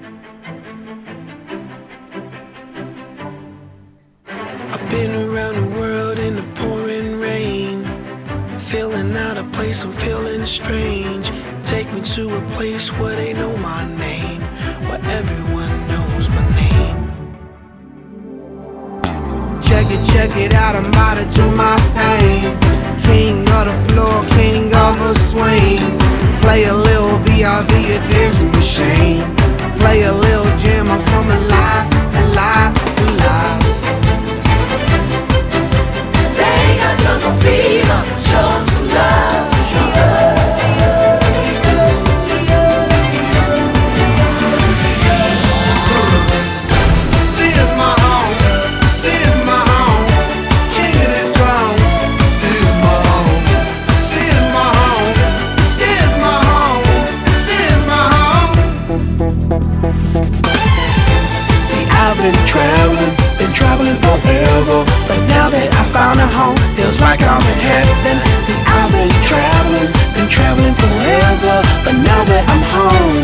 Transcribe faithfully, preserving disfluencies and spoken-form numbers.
I've been around the world in the pouring rain, feeling out of place, I'm feeling strange. Take me to a place where they know my name, where everyone knows my name. Check it, check it out, I'm about to do my thing. King of the floor, king of a swing. Play a little B I B, a dancing machine. Play a little jam, I'm coming alive, alive, alive. They got jungle fever, show 'em some love, show 'em. This is my home, this is my home. King of the throne, this is my home. This is my home, this is my home. This is my home. See, I've been traveling, been traveling forever, but now that I found a home, feels like I'm in heaven. See, I've been traveling, been traveling forever, but now that I'm home,